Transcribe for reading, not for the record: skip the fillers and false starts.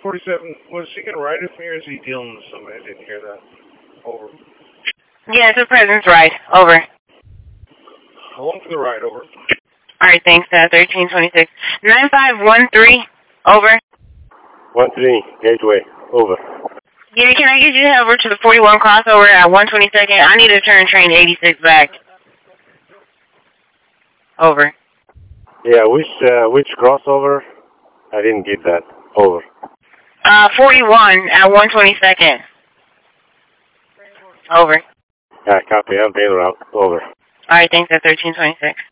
47, was he going to ride with me or is he dealing with somebody? I didn't hear that. Over. Yeah, it's a presence ride. Over. How long for the ride? Over. Alright, thanks. 1326. 9513. Over. 13, Gateway. Over. Yeah, can I get you over to the 41 crossover at 122nd? I need to turn train 86 back. Over. Yeah, which crossover? I didn't get that. Over. 41 at 122nd. Over. Yeah, copy. I'm paying route. Over. Alright, thanks. 1326.